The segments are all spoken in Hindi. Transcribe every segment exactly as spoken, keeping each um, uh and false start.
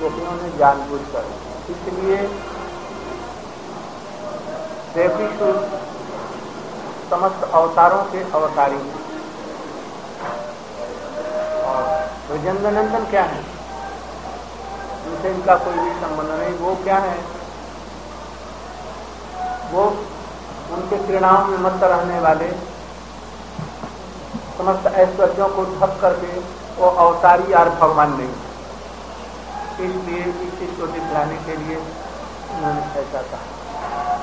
गोपियों ने जानबूझ कर, इसलिए देवकी सूत समस्त अवतारों के अवतारी हैं। और ब्रजनंदन क्या है? उनसे इनका कोई भी संबंध नहीं। वो क्या है? वो उनके क्रीड़ाओं में मस्त रहने वाले, समस्त ऐश्वर्यों को ढक करके वो अवतारी और भगवान नहीं। इसलिए इस चीज को दिखलाने के लिए उन्होंने ऐसा कहा,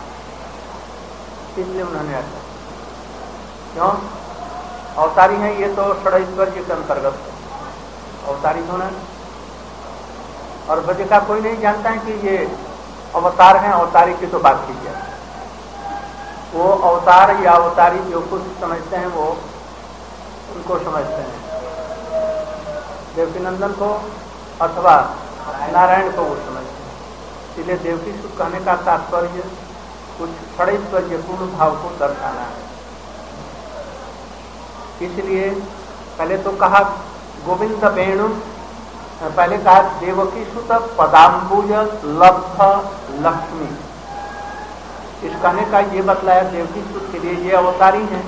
इसलिए उन्होंने ऐसा। क्यों अवतारी हैं? ये तो षडैश्वर्य के अंतर्गत अवतारी होना। और ब्रज का कोई नहीं जानता है कि ये अवतार हैं। अवतारी की तो बात कीजिए, वो अवतार या अवतारी जो कुछ समझते हैं वो उनको समझते हैं, देवकी नंदन को अथवा नारायण को वो समझते हैं। इसलिए देवकी सुख कहने का तात्पर्य कुछ षडैश्वर्य पूर्ण भाव को दर्शाना है। इसलिए पहले तो कहा गोविंद वेणु, पहले कहा देवकी सुत पदाम्बुज लब्ध लक्ष्मी। इस कहने का ये बतलाया देवकी सुत के लिए ये अवतारी हैं।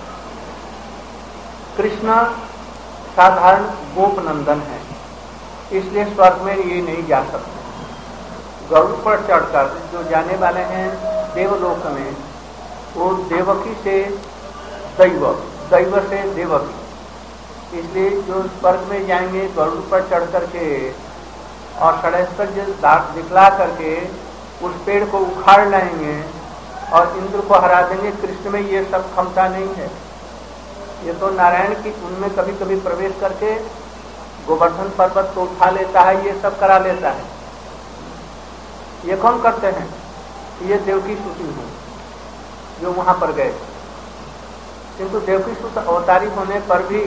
कृष्ण साधारण गोप नंदन है, इसलिए स्वर्ग में ये नहीं जा सकते। गरुड़ पर चढ़कर जो जाने वाले हैं देवलोक में, वो देवकी से दैव, दैव से देवकी। इसलिए जो स्वर्ग में जाएंगे गरुड़ पर चढ़ करके और षडैश्वर्य दिखला करके उस पेड़ को उखाड़ लाएंगे और इंद्र को हरा देंगे। कृष्ण में ये सब क्षमता नहीं है। ये तो नारायण की उनमें कभी कभी प्रवेश करके गोवर्धन पर्वत को उठा लेता है, ये सब करा लेता है। ये कौन करते हैं? ये देवकी सुती हैं जो वहां पर गए। किंतु देवकी सुत अवतारी होने पर भी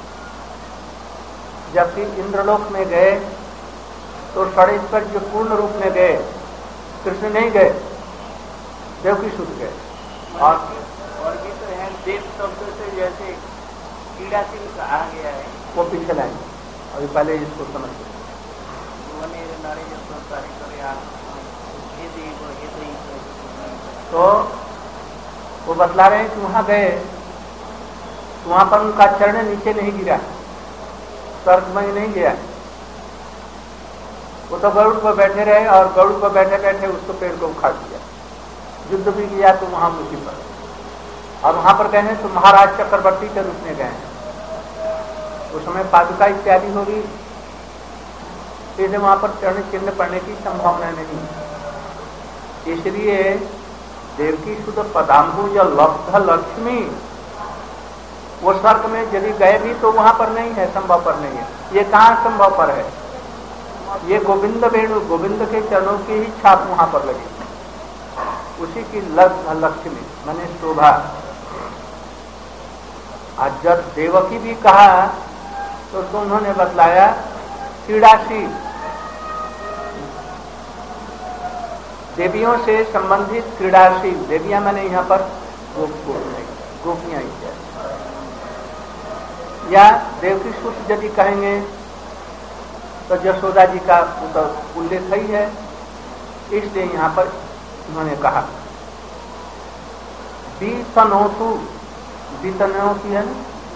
जबकि इंद्रलोक में गए तो षडैश्वर्य पूर्ण रूप में गए, कृष्ण नहीं गए, देवकी सुत गए। और और भी तो है देव शब्द से जैसे क्रीड़ाशील कहा गया है, वो पीछे लाएंगे। अभी पहले इसको समझ तो वो बतला रहे हैं कि वहां गए तो वहां पर उनका चरण नीचे नहीं गिरा, स्वर्ग में नहीं गया। वो तो गरुड़ पर बैठे रहे और गरुड़ पर बैठे बैठे उसको पेड़ को उखाड़ दिया। युद्ध भी किया तो वहां उसी पर, और वहां पर गए हैं तो महाराज चक्रवर्ती के रूप में गए हैं। उस समय पादुका इत्यादि होगी, इसलिए वहां पर चरण चिन्ह पड़ने की संभावना नहीं। इसलिए देवकी सुत पदाम्बुज लब्ध लक्ष्मी, वो स्वर्ग में यदि गए भी तो वहां पर नहीं है, संभव पर नहीं है। ये कहाँ संभव पर है? ये गोविंद वेणु, गोविंद के चरणों की ही छाप वहां पर लगी, उसी की लब्ध लक्ष्मी माने शोभा। आज जब देवकी भी कहा तो उन्होंने बतलाया क्रीड़ाशील, देवियों से संबंधित क्रीड़ाशील। देवियां मैंने यहाँ पर गोपियां इत्यादि, या देवकी सुत यदि कहेंगे तो यशोदा जी का उल्लेख ही है, इसलिए यहाँ पर उन्होंने कहा बीतनोतु, बीतनोती है ना,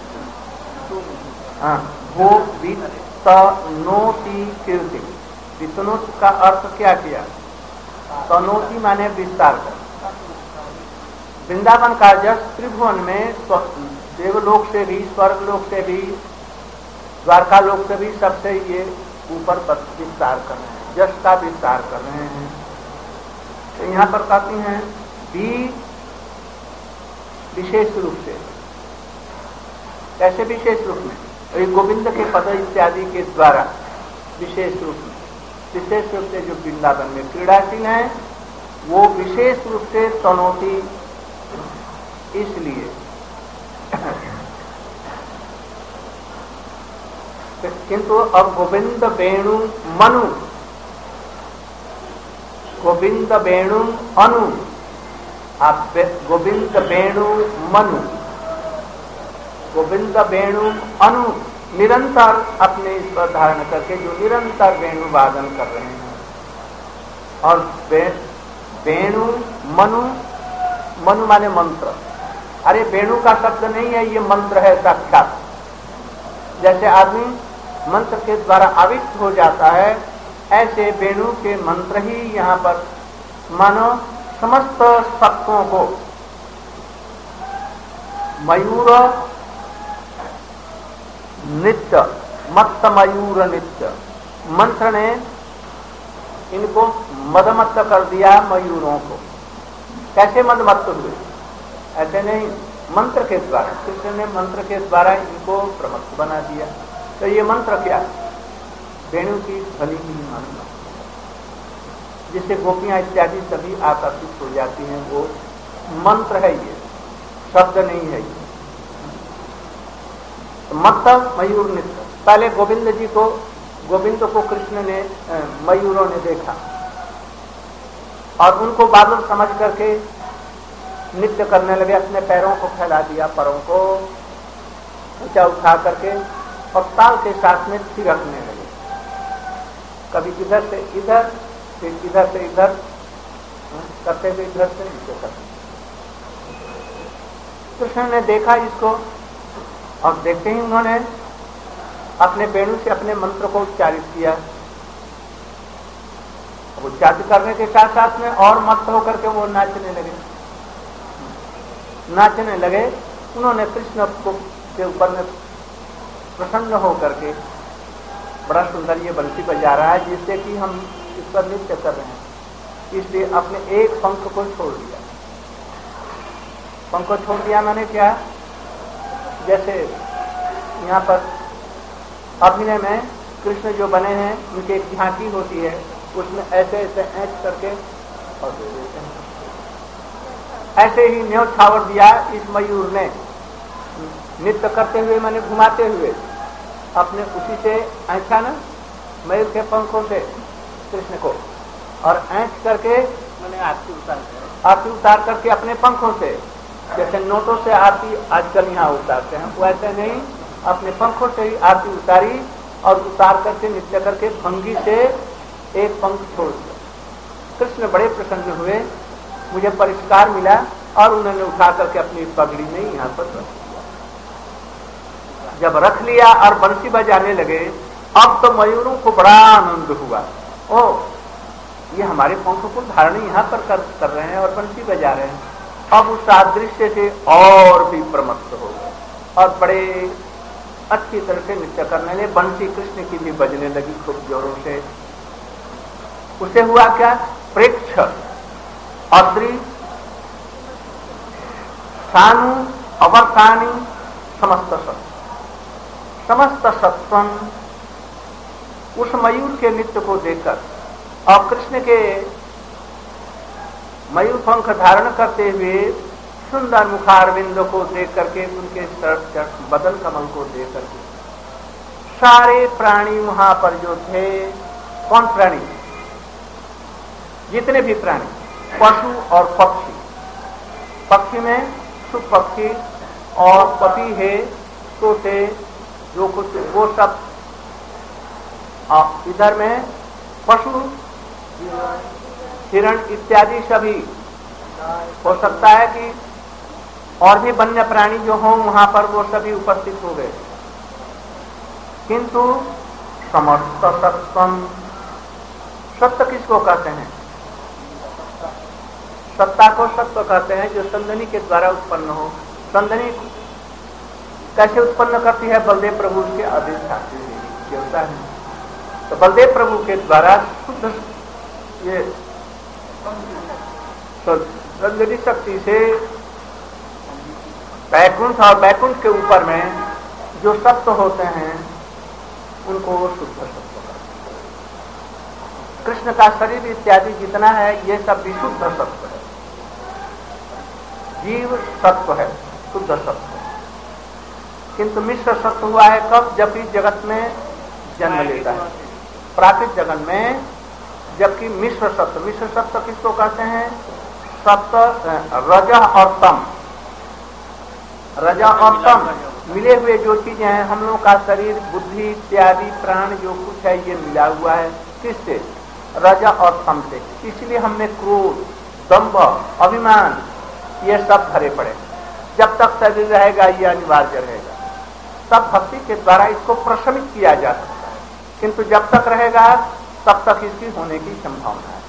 हाँ, वो बीतनोती कीर्ति। बीतनोत का अर्थ क्या किया? तनोती माने विस्तार कर। वृंदावन का जस त्रिभुवन में देवलोक से भी, स्वर्गलोक से भी, द्वारका लोक से भी सबसे ये ऊपर विस्तार कर रहे हैं, जस का विस्तार कर रहे हैं। तो यहाँ पर कहती हैं भी विशेष रूप से। कैसे विशेष रूप में? तो गोविंद के पद इत्यादि के द्वारा विशेष रूप में, विशेष रूप से जो वृंदावन में क्रीड़ाशील हैं वो विशेष रूप से तनोती। इसलिए किंतु अब गोविंद वेणु मनु, गोविंद वेणु अनु, आप गोविंद वेणु मनु, गोविंद वेणु अनु निरंतर अपने ईश्वर धारण करके जो निरंतर वेणु वादन कर रहे हैं। और वेणु मनु, मनु माने मंत्र। अरे वेणु का शब्द नहीं है, ये मंत्र है साक्षात। जैसे आदमी मंत्र के द्वारा आविष्ट हो जाता है, ऐसे वेणु के मंत्र ही यहाँ पर मानो समस्त सत्वों को, मयूर नित्य, मत्त मयूर नित्य, मंत्र ने इनको मदमत्त कर दिया मयूरों को। कैसे मदमत्त हुए? ऐसे नहीं, मंत्र के द्वारा, कृष्ण ने मंत्र के द्वारा इनको प्रमत्त बना दिया। तो ये मंत्र क्या? वेणु की ध्वनि की महिमा, जिससे गोपियां इत्यादि सभी आकर्षित हो जाती हैं, वो मंत्र है, ये शब्द नहीं है। ये तो मतलब मयूर नित्य। पहले गोविंद जी को, गोविंद को कृष्ण ने, मयूरों ने देखा और उनको बादल समझ करके नृत्य करने लगे। अपने पैरों को फैला दिया, पैरों को ऊंचा उठा करके और ताल के साथ में थिरकने लगे। कभी इधर से इधर, फिर इधर से इधर करते हुए इधर से नीचे करते। कृष्ण ने देखा इसको और देखते ही उन्होंने अपने वेणु से अपने मंत्र को उच्चारित किया। उच्चारित करने के साथ साथ में और मस्त होकर के वो नाचने लगे, नाचने लगे। उन्होंने कृष्ण को के ऊपर में प्रसन्न होकर के, बड़ा सुंदर ये बंसी बजा रहा है जिससे कि हम इस पर नृत्य कर रहे हैं, इसलिए अपने एक पंख को छोड़ दिया। पंख को छोड़ दिया मैंने क्या? जैसे यहाँ पर अभिनय में कृष्ण जो बने हैं, उनकी एक झांकी होती है, उसमें ऐसे ऐसे ऐंच करके और दे देते हैं। ऐसे ही न्योछावर दिया इस मयूर ने, नृत्य करते हुए, मैंने घुमाते हुए अपने उसी से ऐंठा ना मयूर के पंखों से कृष्ण को, और ऐंठ करके मैंने आरती उतार आरती उतार करके अपने पंखों से, जैसे नोटों से आरती आजकल यहाँ उतारते हैं, वैसे नहीं, अपने पंखों से ही आरती उतारी और उतार करके नृत्य करके भंगी से एक पंख छोड़ दिया। कृष्ण बड़े प्रसन्न हुए, मुझे परिष्कार मिला और उन्होंने उठा करके अपनी पगड़ी में यहाँ पर रख दिया। जब रख लिया और बंसी बजाने लगे, अब तो मयूरों को बड़ा आनंद हुआ। ओ, ये हमारे पंखों को धारण यहाँ पर कर, कर रहे हैं और बंसी बजा रहे हैं। अब उस सादृश्य से और भी प्रमत्त हो गए और बड़े अच्छी तरह से नृत्य करने लगे। बंसी कृष्ण की भी बजने लगी खूब जोरों से। उसे हुआ क्या? प्रेक्ष, अद्रि, सानु, अवर्तानी, समस्त सत्व, समस्त सत्वन उस मयूर के नृत्य को देखकर और कृष्ण के मयूर पंख धारण करते हुए सुंदर मुखारविंद को देख करके, उनके बदन कमल को देख करके सारे प्राणी वहां पर जो थे, कौन प्राणी? जितने भी प्राणी, पशु और पक्षी, पक्षी में शुभ पक्षी और पपी है, तोते, जो कुछ वो सब, और इधर में पशु, हिरण इत्यादि सभी, हो सकता है कि और भी वन्य प्राणी जो हों वहां पर, वो सभी उपस्थित हो गए। किंतु समस्त सत्वम, सत्य किसको कहते हैं? सत्ता को सत्व कहते हैं, जो संदनी के द्वारा उत्पन्न हो। संदनी कैसे उत्पन्न करती है? बलदेव प्रभु के अधिष्ठात्री देवता है। तो बलदेव प्रभु के द्वारा शुद्ध ये तो संदनी शक्ति से बैकुंठ और बैकुंठ के ऊपर में जो सत्व होते हैं उनको शुद्ध सत्व कहते हैं। कृष्ण का शरीर इत्यादि जितना है ये सब विशुद्ध सत्व है, जीव सत्व है, शुद्ध सत्व है। किंतु मिश्र सत्व हुआ है कब? जब इस जगत में जन्म लेता है, प्राकृत जगत में। जबकि मिश्र सत्व, मिश्र सत्व किसको कहते हैं? सत्व, रजः और तम, रजा और तम मिले हुए जो चीजें हैं, हम लोगों का शरीर, बुद्धि इत्यादि प्राण जो कुछ है ये मिला हुआ है किससे? रजा और तम से। इसलिए हमने क्रोध, दंभ, अभिमान ये सब भरे पड़े। जब तक शरीर रहेगा ये अनिवार्य रहेगा, तब भक्ति के द्वारा इसको प्रशमित किया जा सकता है, किंतु जब तक रहेगा तब तक इसकी होने की संभावना है।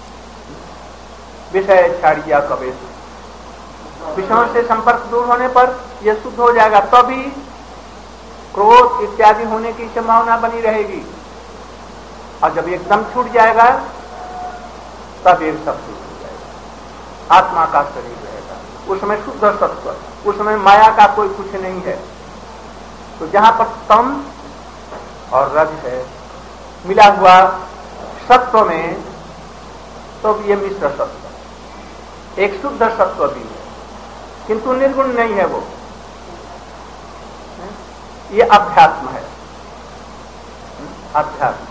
विषय छाड़िया कबे, विषयों से संपर्क दूर होने पर यह शुद्ध हो जाएगा, तभी क्रोध इत्यादि होने की संभावना बनी रहेगी। और जब एकदम छूट जाएगा तब ये सब छूट हो जाएगा, आत्मा का शरीर रहेगा, उसमें शुद्ध सत्व, उसमें माया का कोई कुछ नहीं है। तो जहां पर तम और रज है मिला हुआ सत्व में, तो ये मिश्र सत्व, एक शुद्ध सत्व भी है किंतु निर्गुण नहीं है। वो ये अध्यात्म है, अध्यात्म।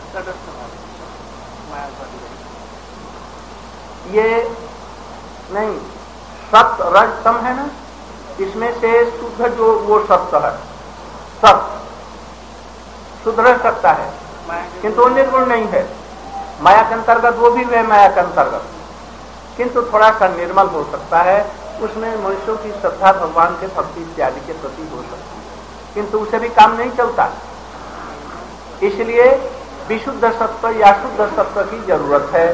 ये नहीं, सत्व रज तम है ना, इसमें से शुद्ध जो वो सत्व है, सत्व सुधर सकता है किंतु निर्गुण नहीं है। माया के अंतर्गत वो भी है, माया के अंतर्गत, किंतु थोड़ा सा निर्मल हो सकता है। उसमें मनुष्यों की श्रद्धा भगवान के भक्ति इत्यादि के प्रति हो सकती है, किंतु उसे भी काम नहीं चलता। इसलिए विशुद्ध सत्व या शुद्ध सत्व की जरूरत है।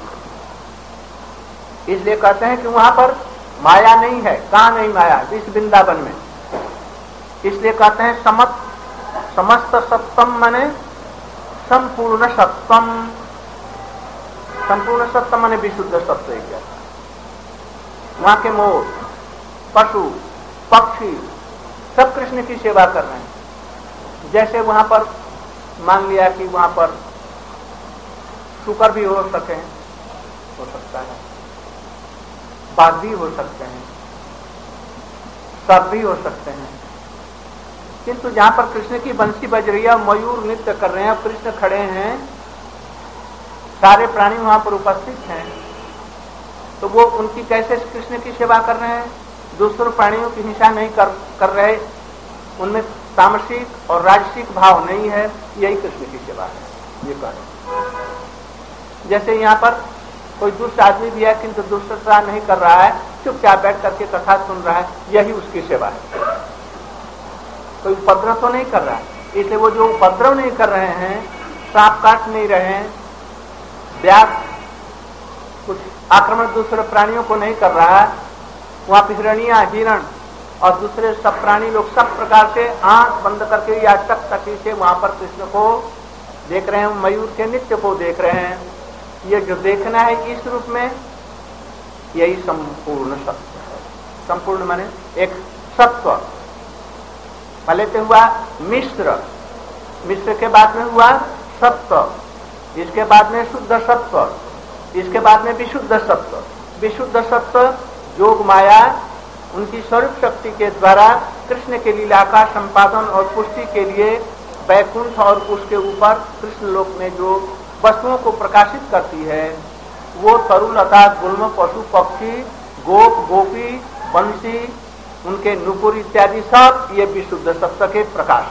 इसलिए कहते हैं कि वहां पर माया नहीं है। कहां नहीं माया? इस वृंदावन में। इसलिए कहते हैं समत समस्त सत्वम माने संपूर्ण सत्वम। संपूर्ण सत्व माने विशुद्ध सत्व। वहां के मोर, पशु, पक्षी सब कृष्ण की सेवा कर रहे हैं। जैसे वहां पर मान लिया कि वहां पर शुकर भी हो सके, हो सकता है, बाघ भी हो सकते हैं, सब भी हो सकते हैं, किंतु जहां पर कृष्ण की बंसी बज रही है, मयूर नृत्य कर रहे हैं, कृष्ण खड़े हैं, सारे प्राणी वहां पर उपस्थित हैं, तो वो उनकी कैसे कृष्ण की सेवा कर रहे हैं? दूसरे प्राणियों की हिंसा नहीं कर कर रहे, उनमें तामसिक और राजसिक भाव नहीं है, यही कृष्ण की सेवा है। ये कह जैसे यहाँ पर कोई दुष्ट आदमी भी है किंतु दुष्टता नहीं कर रहा है, चुपचाप बैठ करके कथा सुन रहा है, यही उसकी सेवा है। कोई उपद्रव तो नहीं कर रहा है, इसलिए वो जो उपद्रव नहीं कर रहे हैं, सांप काट नहीं रहे हैं, व्याध कुछ आक्रमण दूसरे प्राणियों को नहीं कर रहा है, वहां हिरणिया, हिरण और दूसरे सब प्राणी लोग सब प्रकार से आंख बंद करके या टक टकी से वहां पर कृष्ण को देख रहे हैं, मयूर के नृत्य को देख रहे हैं। ये जो देखना है इस रूप में, यही संपूर्ण सत्य है। संपूर्ण माने एक सत्व। पहले से हुआ मिश्र, मिश्र के बाद में हुआ सत्व, इसके बाद में शुद्ध सत्व, इसके बाद में विशुद्ध सत्व। विशुद्ध सत्व जोग माया उनकी स्वरूप शक्ति के द्वारा कृष्ण के लीला का संपादन और पुष्टि के लिए वैकुंठ और उसके ऊपर कृष्ण लोक में जो वस्तुओं को प्रकाशित करती है, वो तरुलता, गुल्म, पशु, पक्षी, गोप, गोपी, बंसी, उनके नुपुर इत्यादि सब ये विशुद्ध सत्व के प्रकाश।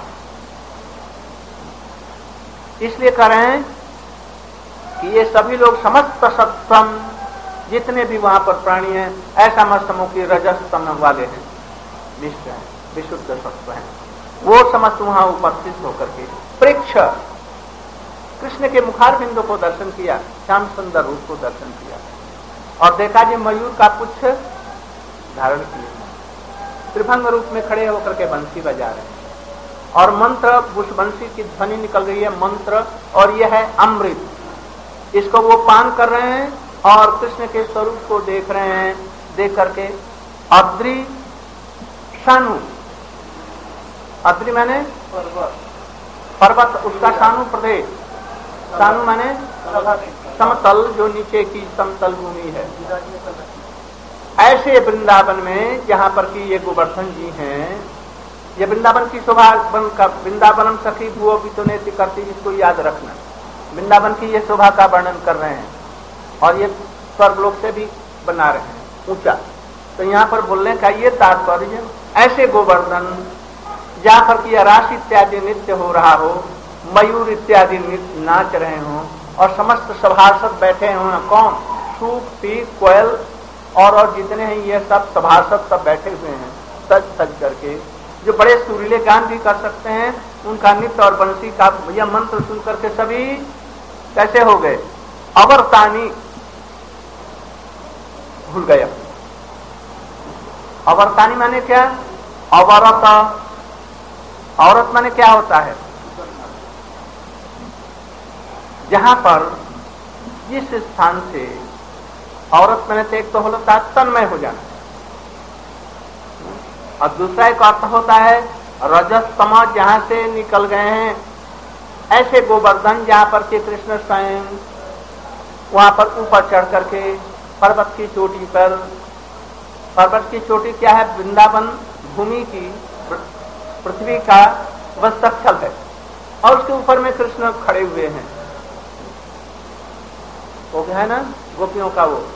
इसलिए कह रहे हैं कि ये सभी लोग समस्त सत्वम, जितने भी वहां पर प्राणी हैं, ऐसा मत समो कि रजस तम वाले हैं, विश्व हैं, विशुद्ध सत्व हैं, वो समस्त वहां उपस्थित होकर के प्रेक्ष कृष्ण के मुखार बिंदु को दर्शन किया, श्याम सुंदर रूप को दर्शन किया और देखा जी मयूर का पुच्छ धारण किए, त्रिभंग रूप में खड़े होकर के बंसी बजा रहे हैं और मंत्र, उस बंसी की ध्वनि निकल रही है मंत्र, और यह है अमृत। इसको वो पान कर रहे हैं और कृष्ण के स्वरूप को देख रहे हैं। देख करके अद्रि शानु, अद्रि माने पर्वत, उसका शानु प्रदेश, शानु माने समतल, जो नीचे की समतल भूमि है। ऐसे वृंदावन में जहां पर कि ये गोवर्धन जी हैं, ये वृंदावन की शोभा का, वृंदावनम सखी भुवो पितुनेति करती, इसको याद रखना। वृंदावन की ये शोभा का वर्णन कर रहे हैं और ये स्वर्गलोक से भी बना रहे हैं ऊंचा। तो यहाँ पर बोलने का ये तात्पर्य ऐसे गोवर्धन जहां पर कि रास इत्यादि नृत्य हो रहा हो, मयूर इत्यादि नाच रहे हों और समस्त सभासद बैठे हों, कौन, सूप, पीक, कोयल और और जितने हैं ये सब सभासद सब बैठे हुए हैं सज सज करके, जो बड़े सुरीले गान भी कर सकते हैं, उनका नृत्य और बंसी का यह मंत्र सुन करके सभी कैसे हो गए, अवर्तानी, भूल गए। अवर्तानी माने क्या, अवरत, औरत माने क्या होता है, जहां पर जिस स्थान से औरत माने तो एक तो होता है तन्मय हो जाना, और दूसरा एक अर्थ होता है रजस्तम, जहां से निकल गए हैं। ऐसे गोवर्धन जहां पर के कृष्ण स्वयं वहां पर ऊपर चढ़ करके पर्वत की चोटी पर, पर्वत की चोटी क्या है, वृंदावन भूमि की, पृथ्वी का वस्तस्थल है, और उसके ऊपर में कृष्ण खड़े हुए हैं। वो क्या है ना गोपियों का वो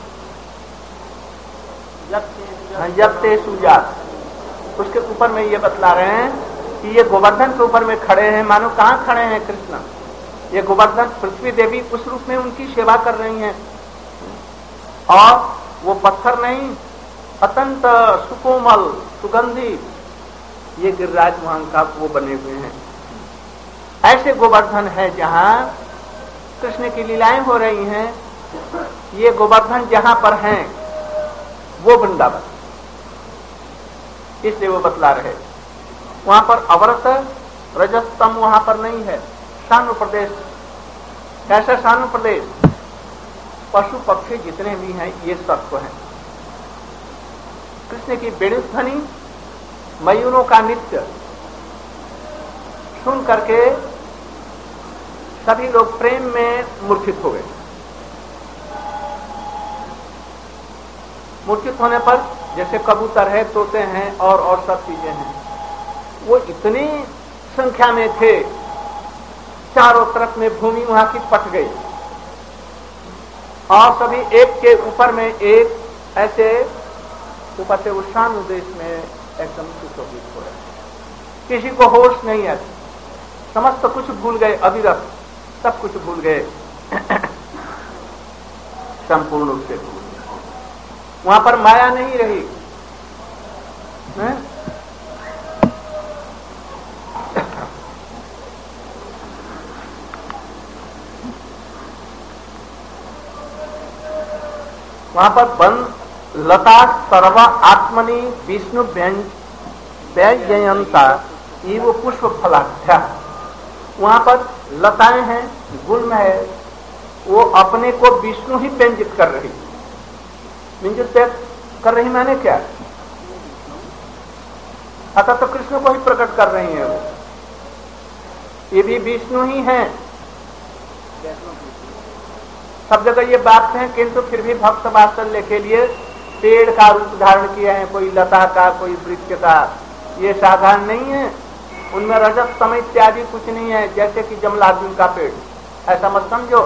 जब ते सुजात, उसके ऊपर में ये बतला रहे हैं कि ये गोवर्धन के ऊपर में खड़े हैं, मानो कहाँ खड़े हैं कृष्ण, ये गोवर्धन पृथ्वी देवी उस रूप में उनकी सेवा कर रही हैं, और वो पत्थर नहीं, अत्यंत सुकोमल सुगंधी ये गिरिराज वहां का वो बने हुए हैं। ऐसे गोवर्धन है जहां कृष्ण की लीलाएं हो रही हैं। ये गोवर्धन जहां पर हैं वो वृंदावन, इसलिए वो बतला रहे। वहां पर अवरत रजस्तम वहां पर नहीं है। शानु प्रदेश, कैसा शानु प्रदेश, पशु पक्षी जितने भी हैं ये सब को हैं। कृष्ण की वेणुध्वनि, मयूरों का नृत्य सुन करके सभी लोग प्रेम में मूर्छित हो गए। मूर्छित होने पर जैसे कबूतर है, तोते हैं और और सब चीजें हैं, वो इतनी संख्या में थे, चारों तरफ में भूमि वहां की पट गई, और सभी एक के ऊपर में एक ऐसे ऊपर से उषान उदेश में एकदम सुशोभित हो रहे, किसी को होश नहीं है, समस्त कुछ भूल गए, अविरत सब कुछ भूल गए, संपूर्ण रूप से भूल गए। वहां पर माया नहीं रही है? वहां पर बंद लता सर्व आत्मनि विष्णु व्यंजयंता ये वो पुष्प फलाख्या, वहां पर लताएं हैं, गुल्म है, वो अपने को विष्णु ही व्यंजित कर रही, व्यंजित कर रही माने क्या, अतः तो कृष्ण को ही प्रकट कर रही है वो, ये भी विष्णु ही हैं। सब जगह ये बात है, किंतु फिर भी भक्त वात्सल्य के लिए पेड़ का रूप धारण किया है, कोई लता का, कोई वृक्ष का, ये साधारण नहीं है, उनमें रजत समय इत्यादि कुछ नहीं है, जैसे कि जमलार्जुन का पेड़, ऐसा मत समझो।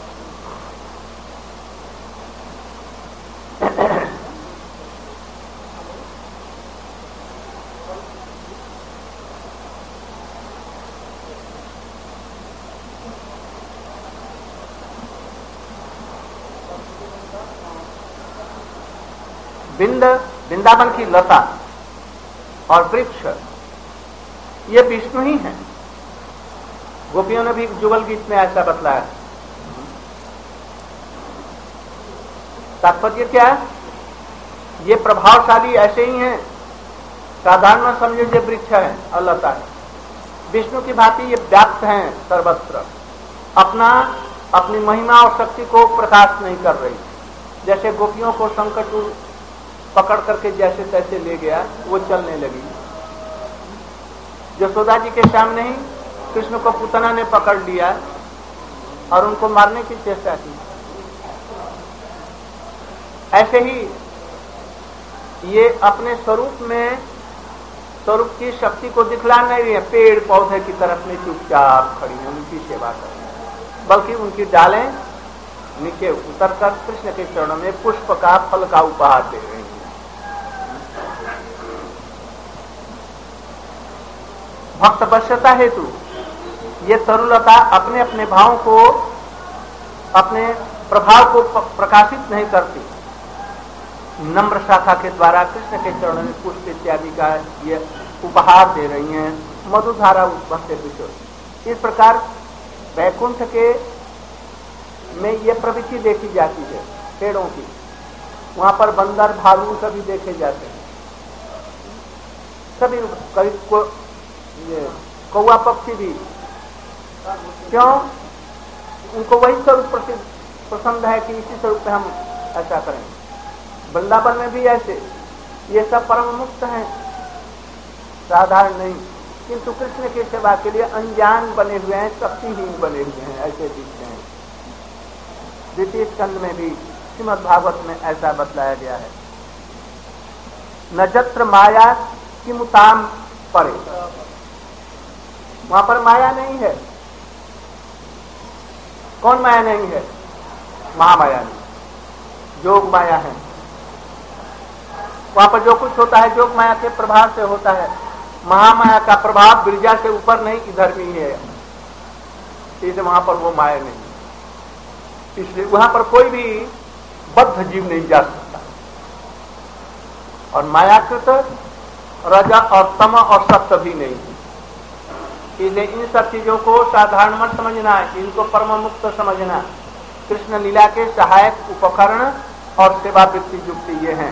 बिंद वृंदावन की लता और वृक्ष ये विष्णु ही हैं। गोपियों ने भी जुगल गीत में ऐसा बतलाया। तात्पर्य क्या है, ये प्रभावशाली ऐसे ही हैं, साधारण में समझो ये वृक्ष है और लता है, विष्णु की भांति ये व्याप्त हैं सर्वत्र, अपना अपनी महिमा और शक्ति को प्रकाश नहीं कर रही। जैसे गोपियों को शंकर पकड़ करके जैसे तैसे ले गया, वो चलने लगी। यशोदा जी के सामने ही कृष्ण को पूतना ने पकड़ लिया और उनको मारने की चेष्टा की। ऐसे ही ये अपने स्वरूप में, स्वरूप की शक्ति को दिखला नहीं रही है, पेड़ पौधे की तरफ में चुपचाप खड़ी है, उनकी सेवा कर रही है, बल्कि उनकी डालें नीचे उतरकर कृष्ण के चरणों में पुष्प का, फल का उपहार दे रही है। भक्त वश्यता हेतु ये तरुलता अपने अपने भावों को, अपने प्रभाव को प्रकाशित नहीं करती। नम्र शाखा के द्वारा कृष्ण के चरणों में पुष्प इत्यादि का ये उपहार दे रही हैं, मधुधारा बहते किशोर। इस प्रकार वैकुंठ के में ये प्रवृत्ति देखी जाती है पेड़ों की। वहां पर बंदर भालू सभी देखे जाते हैं, सभी कई को ये कौवा पक्षी भी। क्यों? उनको वही स्वरूप प्रसिद्ध पसंद है कि इसी स्वरूप पे हम ऐसा करें। वृंदावन में भी ऐसे ये सब परम मुक्त हैं, साधारण नहीं, किंतु कृष्ण की सेवा के लिए अनजान बने हुए हैं, शक्तिहीन बने हुए हैं, ऐसे दिखते हैं। द्वितीय स्कंद में भी श्रीमद् भागवत में ऐसा बतलाया गया है। नजत्र माया किमुताम परे, वहां पर माया नहीं है। कौन माया नहीं है? महामाया नहीं, जोग माया है। वहां पर जो कुछ होता है जोग माया के प्रभाव से होता है। महामाया का प्रभाव गिरिजा से ऊपर नहीं, इधर भी है, इसलिए वहां पर वो माया नहीं। इसलिए वहां पर कोई भी बद्ध जीव नहीं जा सकता। और मायाकृत रजा और तम और सत्य भी नहीं है। इसलिए इन सब चीजों को साधारण मत समझना, इनको परम मुक्त समझना। कृष्ण लीला के सहायक उपकरण और सेवा वृत्ति युक्ति ये हैं।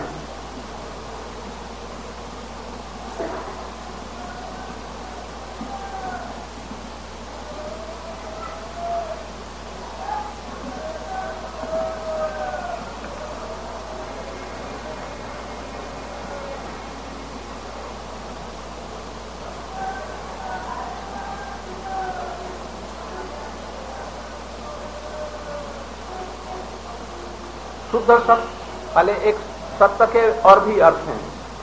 शुद्ध सत्य, पहले एक सत्य के और भी अर्थ हैं।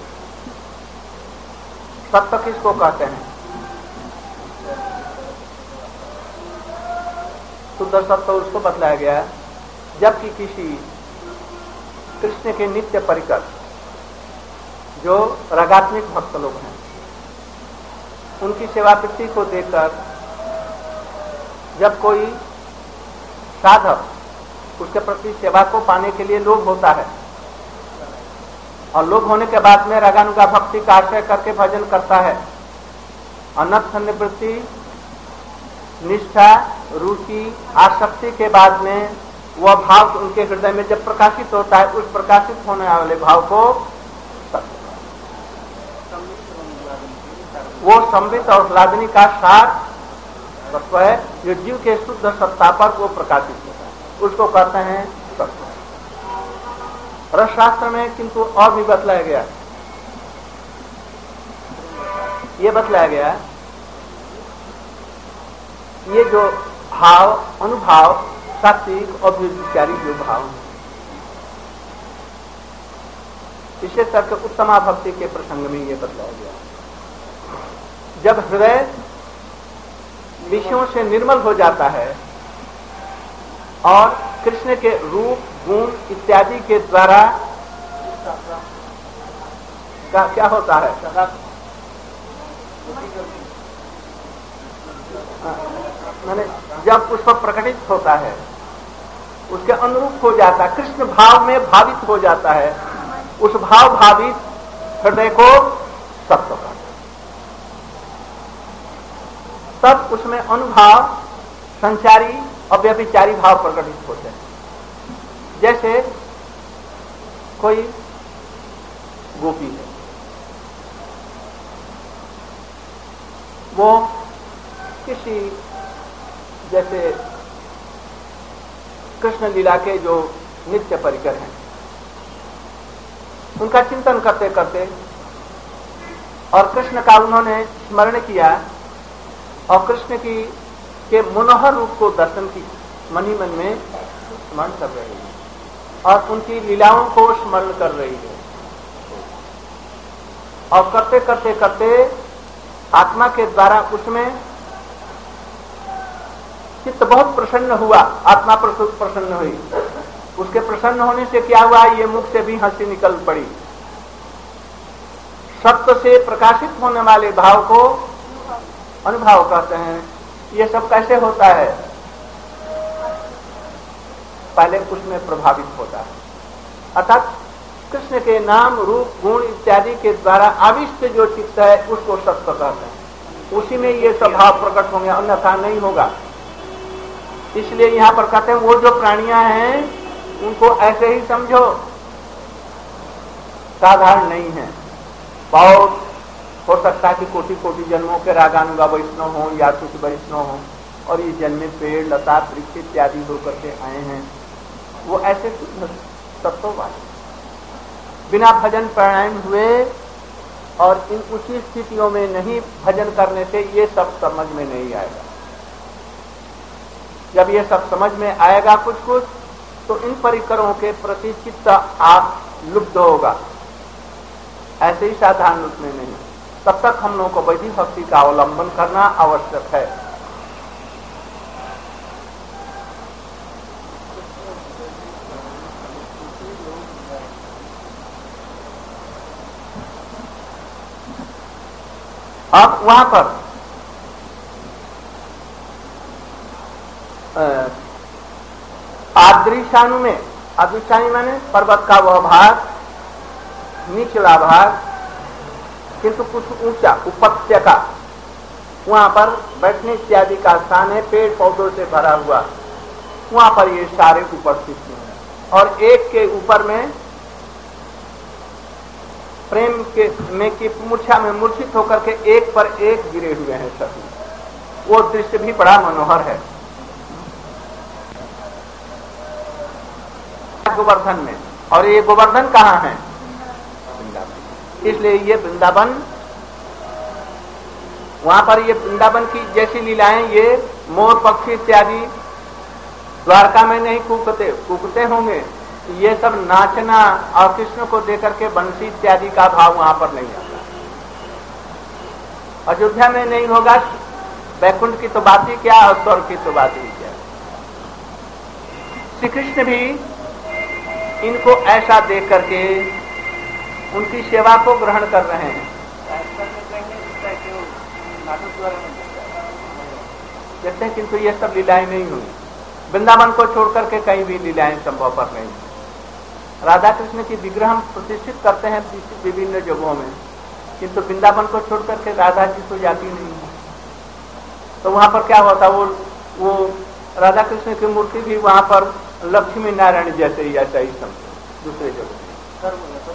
सत्य किसको कहते हैं? शुद्ध सत्य उसको बतलाया गया है जबकि किसी कृष्ण के नित्य परिकर जो रागात्मिक भक्त लोग हैं उनकी सेवा वृत्ति को देखकर जब कोई साधक उसके प्रति सेवा को पाने के लिए लोभ होता है और लोभ होने के बाद में रागानुगा भक्ति का आश्रय करके भजन करता है, अनर्थ निवृत्ति, निष्ठा, रुचि, आसक्ति के बाद में वह भाव उनके हृदय में जब प्रकाशित होता है, उस प्रकाशित होने वाले भाव को वो संबित और ह्लादनी का सार तत्व है जो जीव के शुद्ध सत्ता पर वो प्रकाशित होता है, उसको कहते हैं सत्य। रसशास्त्र में किंतु और भी बतलाया गया, ये बतलाया गया ये जो भाव, अनुभाव, सात्विक और विचारी जो भाव है, विशेष करके उत्तमा भक्ति के प्रसंग में ये बतलाया गया। जब हृदय विषयों से निर्मल हो जाता है और कृष्ण के रूप, गुण इत्यादि के द्वारा का क्या होता है, मैंने जब उस पर प्रकटित होता है उसके अनुरूप हो जाता है, कृष्ण भाव में भावित हो जाता है, उस भाव भावित हृदय को सत्य का, तब उसमें अनुभाव, संचारी और व्यभिचारी भाव प्रकटित होते हैं। जैसे कोई गोपी है, वो किसी जैसे कृष्ण लीला के जो नित्य परिकर हैं उनका चिंतन करते करते और कृष्ण का उन्होंने स्मरण किया और कृष्ण की के मनोहर रूप को दर्शन की मन ही मन में स्मरण कर रही है और उनकी लीलाओं को स्मरण कर रही है और करते करते करते आत्मा के द्वारा उसमें चित्त बहुत प्रसन्न हुआ, आत्मा प्रसन्न हुई। उसके प्रसन्न होने से क्या हुआ, ये मुख से भी हंसी निकल पड़ी। सत्य से प्रकाशित होने वाले भाव को अनुभाव कहते हैं। ये सब कैसे होता है? पहले उसमें प्रभावित होता है, अर्थात कृष्ण के नाम रूप गुण इत्यादि के द्वारा आविष्ट जो चित्त है उसको सत्य कहते हैं। उसी में ये स्वभाव प्रकट होंगे, अन्यथा नहीं होगा। इसलिए यहाँ पर कहते हैं वो जो प्राणियां हैं उनको ऐसे ही समझो, साधारण नहीं है। बहुत हो सकता है कि कोटि कोटि जन्मों के रागानुगा वैष्णव हो या कुछ वैष्णव हो और ये जन्मे पेड़ लता वृक्ष इत्यादि होकर के आए हैं, वो ऐसे तत्ववादी बिना भजन प्राणायाम हुए और इन उसी स्थितियों में नहीं भजन करने से ये सब समझ में नहीं आएगा। जब ये सब समझ में आएगा कुछ कुछ, तो इन परिकरों के प्रति चित्त आप लुप्त होगा, ऐसे ही साधारण रूप में नहीं। तब तक हम लोगों को वैदिक भक्ति का अवलंबन करना आवश्यक है। अब वहां पर आद्रीशानु में, आद्रीशानु माने पर्वत का वह भाग, निचला भाग, किंतु कुछ ऊंचा उपत्य का, वहां पर बैठने इत्यादि का स्थान है, पेड़ पौधों से भरा हुआ, वहां पर ये सारे उपस्थित हैं। और एक के ऊपर में प्रेम के में की मूर्छा में मूर्छित होकर के एक पर एक गिरे हुए हैं सभी। वो दृश्य भी बड़ा मनोहर है। गोवर्धन में, और ये गोवर्धन कहाँ है? वृंदावन। इसलिए ये वृंदावन, वहां पर ये वृंदावन की जैसी लीलाएं, ये मोर पक्षी इत्यादि द्वारका में नहीं कूकते कूकते होंगे, ये सब नाचना और कृष्ण को देकर के बंसी इत्यादि का भाव वहां पर नहीं आता। अयोध्या में नहीं होगा, वैकुंठ की तो बात ही क्या और स्वर्ग की तो बात ही क्या। श्री कृष्ण भी इनको ऐसा देख करके उनकी सेवा को ग्रहण कर रहे हैं। कहते हैं किंतु ये सब लीलाएं नहीं हुई। वृंदावन को छोड़ करके कहीं भी लीलाएं संभव पर नहीं। राधा कृष्ण की विग्रह हम प्रतिष्ठित करते हैं विभिन्न जगहों में, किंतु वृंदावन को छोड़ करके राधा जी तो जाती नहीं है। तो वहां पर क्या होता, वो वो राधा कृष्ण की मूर्ति भी वहां पर लक्ष्मी नारायण जैसे ही ऐसा ही समझो दूसरे जगह।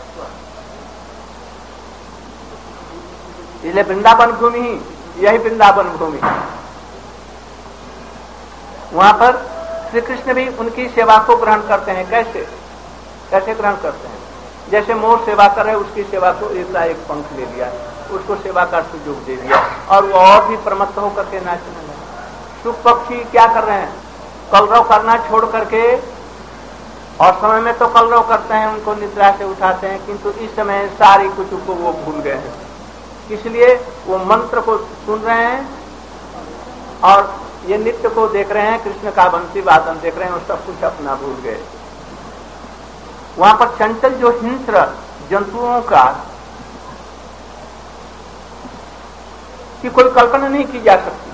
इसलिए वृंदावन भूमि ही, यही वृंदावन भूमि। वहां पर श्री कृष्ण भी उनकी सेवा को ग्रहण करते हैं। कैसे कैसे ग्रहण करते हैं? जैसे मोर सेवा कर रहे, उसकी सेवा को एक एक पंख ले लिया, उसको सेवा का सुयोग दे दिया और वो और भी प्रमत्त होकर के नाचने लगे। शुक पक्षी क्या कर रहे हैं? कलरव करना छोड़ करके, और समय में तो कलरव करते हैं, उनको निद्रा से उठाते हैं, किंतु इस समय सारी कुछ को वो भूल गए हैं। इसलिए वो मंत्र को सुन रहे हैं और ये नृत्य को देख रहे हैं, कृष्ण का बंसी वादन देख रहे हैं, और सब कुछ अपना भूल गए। वहां पर चंचल जो हिंस्र जंतुओं का की कोई कल्पना नहीं की जा सकती,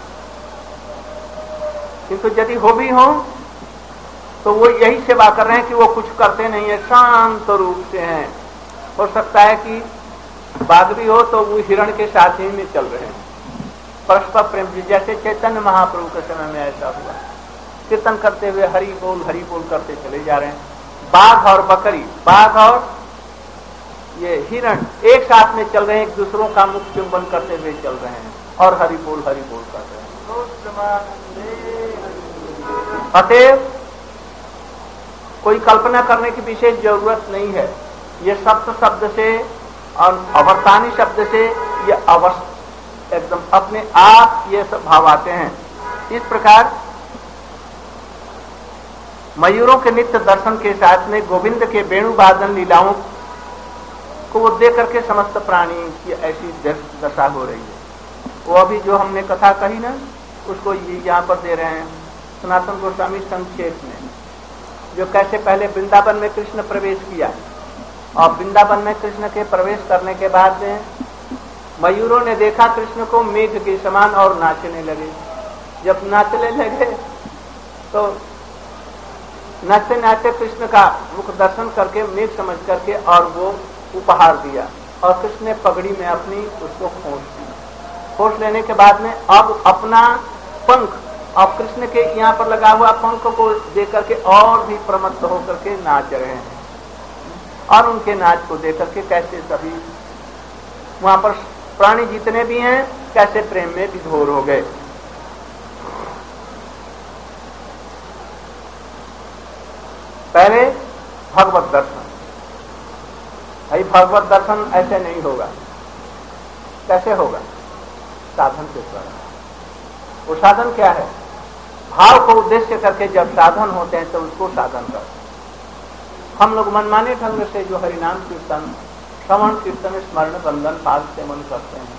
किंतु यदि हो भी हो तो वो यही सेवा कर रहे हैं कि वो कुछ करते नहीं है, शांत रूप से हैं। हो सकता है कि बाघ भी हो तो वो हिरण के साथ ही में चल रहे हैं परस्पर प्रेम से, जैसे चैतन्य महाप्रभु के समय में ऐसा हुआ। कीर्तन करते हुए हरि बोल हरि बोल करते चले जा रहे हैं। बाघ और बकरी, बाघ और ये हिरण एक साथ में चल रहे हैं, एक दूसरों का मुख चुंबन करते हुए चल रहे हैं और हरि बोल हरि बोल कर रहे हैं। अतएव कोई कल्पना करने की विशेष जरूरत नहीं है। ये सप्त शब्द से और अवर्तानी शब्द से ये अवस्थ एकदम अपने आप ये सब भाव आते हैं। इस प्रकार मयूरों के नित्य दर्शन के साथ में गोविंद के वेणुवादन लीलाओं को वो देख करके समस्त प्राणी की ऐसी दशा हो रही है। वो अभी जो हमने कथा कही ना, उसको ये यहाँ पर दे रहे हैं सनातन गोस्वामी संक्षेप में, जो कैसे पहले वृंदावन में कृष्ण प्रवेश किया और वृंदावन में कृष्ण के प्रवेश करने के बाद मयूरों ने देखा कृष्ण को मेघ के समान और नाचने लगे। जब नाचने लगे तो नाचते नाचते कृष्ण का मुख दर्शन करके मेघ समझ करके और वो उपहार दिया और कृष्ण ने पगड़ी में अपनी उसको खोस दी। खोस लेने के बाद में अब अपना पंख और कृष्ण के यहाँ पर लगा हुआ पंख को देख करके और भी प्रमत्त होकर के नाच रहे हैं और उनके नाच को देख करके कैसे सभी वहां पर प्राणी जितने भी हैं कैसे प्रेम में विभोर हो गए। पहले भगवत दर्शन, भाई भगवत दर्शन ऐसे नहीं होगा। कैसे होगा? साधन के द्वारा। वो साधन क्या है? भाव को उद्देश्य करके जब साधन होते हैं तो उसको साधन कर। हम लोग मनमाने ढंग से जो हरिनाम कीर्तन, श्रवण कीर्तन, स्मरण, बंधन, पाद सेवन करते हैं,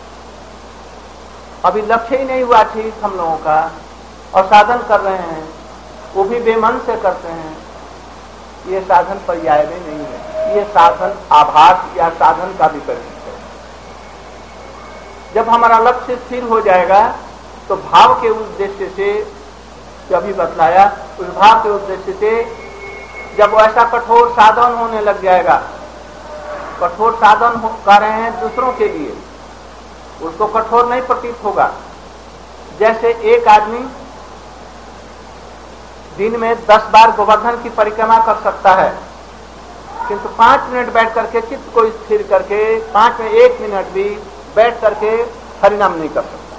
अभी लक्ष्य ही नहीं हुआ ठीक हम लोगों का और साधन कर रहे हैं, वो भी बेमन से करते हैं। ये साधन पर्याय में नहीं है, ये साधन आभास या साधन का विपरीत है। जब हमारा लक्ष्य स्थिर हो जाएगा तो भाव के उद्देश्य से जो अभी बतलाया, उस भाव के उद्देश्य से जब वो ऐसा कठोर साधन होने लग जाएगा, कठोर साधन कर रहे हैं दूसरों के लिए, उसको कठोर नहीं प्रतीत होगा। जैसे एक आदमी दिन में दस बार गोवर्धन की परिक्रमा कर सकता है, किंतु पांच मिनट बैठ करके चित्त को स्थिर करके पांच में एक मिनट भी बैठ करके हरिनाम नहीं कर सकता,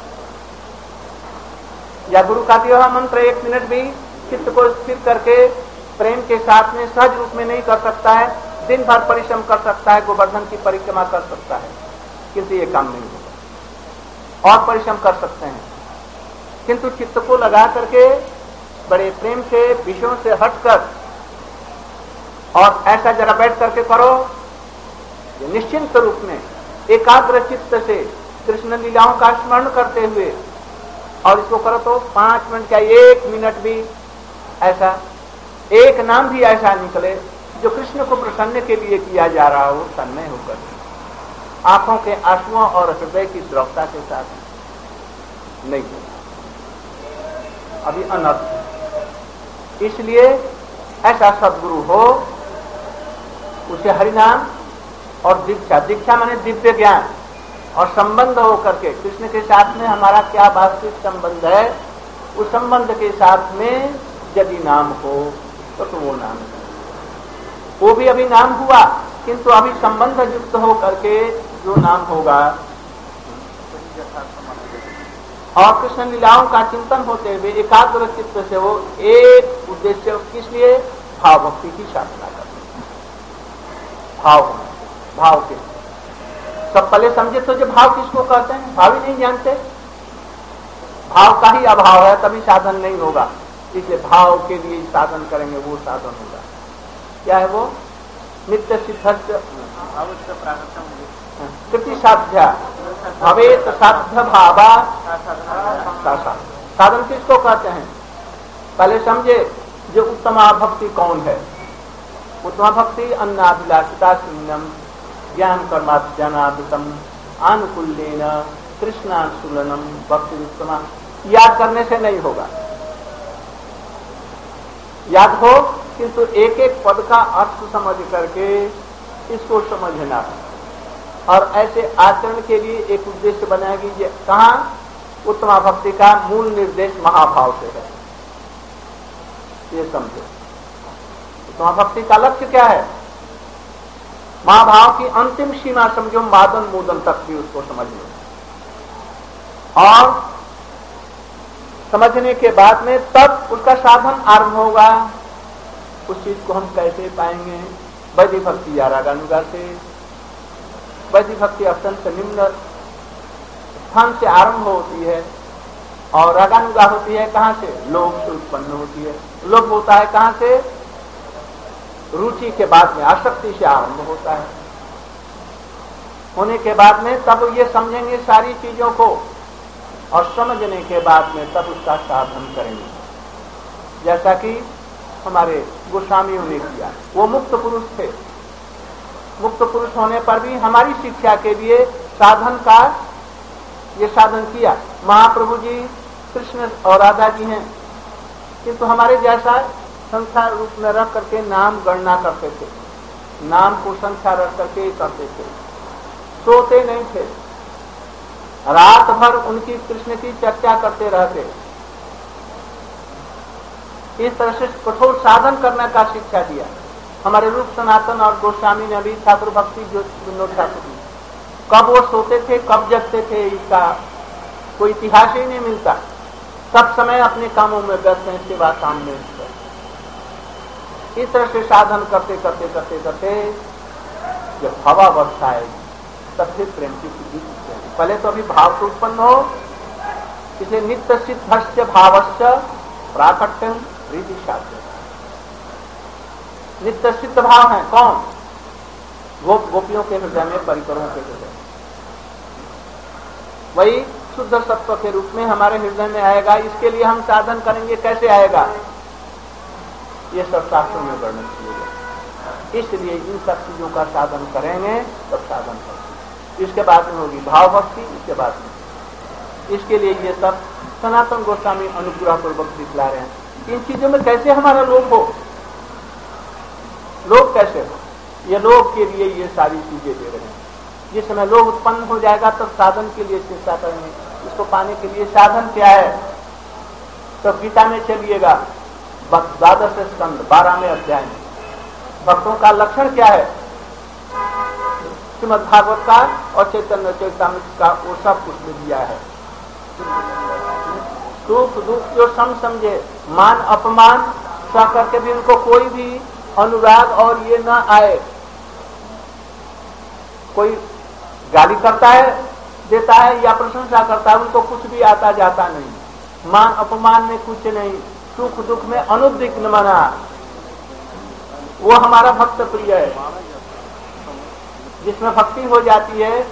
या गुरु का दिया हुआ मंत्र एक मिनट भी चित्त को स्थिर करके प्रेम के साथ में सहज रूप में नहीं कर सकता है। दिन भर परिश्रम कर सकता है, गोवर्धन की परिक्रमा कर सकता है, किंतु ये काम नहीं होगा। और परिश्रम कर सकते हैं, किंतु चित्त को लगा करके बड़े प्रेम से विषयों से हटकर और ऐसा जरा बैठ करके करो, निश्चिंत रूप में एकाग्र चित्त से कृष्ण लीलाओं का स्मरण करते हुए, और इसको करो तो पांच मिनट का एक मिनट भी ऐसा एक नाम भी ऐसा निकले जो कृष्ण को प्रसन्न के लिए किया जा रहा हो, तन्मय होकर आंखों के आंसुओं और हृदय की द्रवता के साथ नहीं हो, अभी अनर्थ। इसलिए ऐसा सद्गुरु हो, उसे हरिनाम और दीक्षा, दीक्षा माने दिव्य ज्ञान और संबंध हो करके कृष्ण के साथ में हमारा क्या वास्तविक संबंध है, उस संबंध के साथ में यदि नाम हो तो, तो वो नाम है। वो भी अभी नाम हुआ, किंतु अभी संबंध युक्त हो करके जो नाम होगा और कृष्ण लीलाओं का चिंतन होते हुए एकाग्र चित्त से वो एक उद्देश्य, किस लिए? भाव भक्ति की साधना करते। भाव भाव के सब पहले समझे तो जो भाव किसको कहते हैं, भाव ही नहीं जानते। भाव का ही अभाव है, तभी साधन नहीं होगा। इसलिए भाव के लिए साधन करेंगे, वो साधन होगा। क्या है वो? नित्य सिद्ध कृति साध्या भवेत साध्य भावा। साधन किसको कहते हैं? पहले समझे जो उत्तमा भक्ति कौन है। उत्तमा भक्ति अन्नाभिलाषिता शून्यम ज्ञान कर्माध्यानादितम आनुकूल्येन कृष्णानुकूलनम भक्ति उत्तमा। याद करने से नहीं होगा, याद हो, किंतु एक एक पद का अर्थ समझ करके इसको समझना और ऐसे आचरण के लिए एक उद्देश्य बनाएगी। कहां? उत्तमा भक्ति का मूल निर्देश महाभाव से है, ये समझो। उत्तमा भक्ति का लक्ष्य क्या है? महाभाव की अंतिम सीमा समझो, मादन मोदन तक भी उसको समझ लो। और समझने के बाद में तब उसका साधन आरंभ होगा। उस चीज को हम कैसे पाएंगे? वैदिक भक्ति या रागानुगा से। वैदिक भक्ति अत्यंत निम्न स्थान से आरंभ होती है और रागानुगा होती है कहां से? लोभ से उत्पन्न होती है। लोभ होता है कहां से? रुचि के बाद में आसक्ति से आरंभ होता है। होने के बाद में तब ये समझेंगे सारी चीजों को और समझने के बाद में तब उसका साधन करेंगे। जैसा कि हमारे गोस्वामियों ने किया, वो मुक्त पुरुष थे। मुक्त पुरुष होने पर भी हमारी शिक्षा के लिए साधन का ये साधन किया। महाप्रभु जी कृष्ण और राधा जी हैं, किंतु हमारे जैसा संसार रूप में रख करके नाम गणना करते थे, नाम को संख्या रख करके करते थे, सोते नहीं थे, रात भर उनकी कृष्ण की चर्चा करते रहते। इस तरह से कठोर साधन करने का शिक्षा दिया। हमारे रूप सनातन और गोस्वामी ने भी ठाकुर भक्ति जो विनोद ठाकुर जी कब वो सोते थे कब जगते थे इसका कोई इतिहास ही नहीं मिलता। सब समय अपने कामों में व्यस्त हैं, सेवा काम में। इस तरह से साधन करते करते करते करते जब भावावस्था आएगी तब फिर प्रेम की सिद्धि दिखते हैं। पहले तो अभी भाव तो उत्पन्न हो, इसे नित्य सिद्धस्य भावस्य प्राकट्यम रीति शास्त्र। नित्य सिद्ध भाव है कौन? गोप गोपियों के हृदय में, परिकरों के हृदय। वही शुद्ध सत्व के रूप में हमारे हृदय में आएगा। इसके लिए हम साधन करेंगे, कैसे आएगा? ये सब शास्त्रों में वर्णन किए गए। इसलिए इन सब चीजों का साधन करेंगे तब साधन करेंगे। इसके बाद में होगी भाव भक्ति, इसके बाद में। इसके लिए ये सब सनातन गोस्वामी अनुग्रह पूर्वक दिखला रहे हैं। इन चीजों में कैसे हमारा लोभ हो, लोभ कैसे हो, ये लोभ के लिए ये सारी चीजें दे रहे हैं। जिस समय लोभ उत्पन्न हो जाएगा तब तो साधन के लिए चेष्टा करेंगे। इसको पाने के लिए साधन क्या है? तो गीता में चलिएगा, द्वादश स्कंद बारहवें अध्याय में भक्तों का लक्षण क्या है? श्रीमद् भागवत का और चैतन्य चैतामृत का वो सब कुछ में दिया है। सुख दुख जो सम समझे, मान अपमान सह करके भी उनको कोई भी अनुराग और ये न आए। कोई गाली करता है, देता है या प्रशंसा करता है, उनको कुछ भी आता जाता नहीं। मान अपमान में कुछ नहीं, सुख दुख में अनुद्विग्न मना, वो हमारा भक्त प्रिय है। जिसमें भक्ति हो जाती है,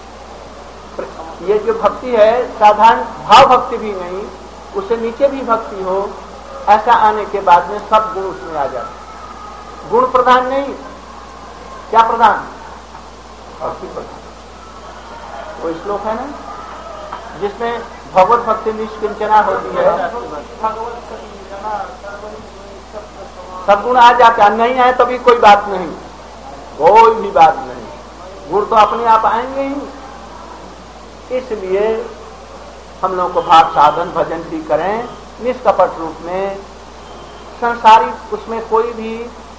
ये जो भक्ति है साधारण भाव भक्ति भी नहीं, उससे नीचे भी भक्ति हो, ऐसा आने के बाद में सब गुण उसमें आ जाते। गुण प्रधान नहीं, क्या प्रधान? भक्ति प्रधान। वो श्लोक है ना जिसमें भगवत भक्ति निष्किंचना होती है, सब गुण आ जाते हैं। नहीं आए तभी कोई बात नहीं, कोई भी बात नहीं, गुण तो अपने आप आएंगे ही। इसलिए हम लोगों को भाव साधन भजन भी करें निष्कपट रूप में, संसारी उसमें कोई भी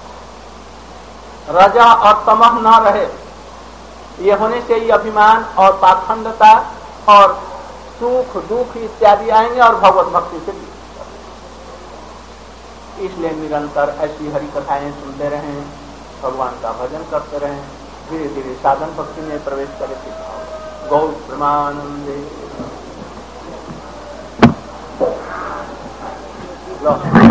रजा और तमह न रहे। ये होने से ही अभिमान और पाखंडता और सुख दुख इत्यादि आएंगे और भगवत भक्ति से भी। इसलिए निरंतर ऐसी हरि कथाएं सुनते रहें, भगवान का भजन करते रहें, धीरे धीरे साधन भक्ति में प्रवेश करे। गौ प्रेमानंदे।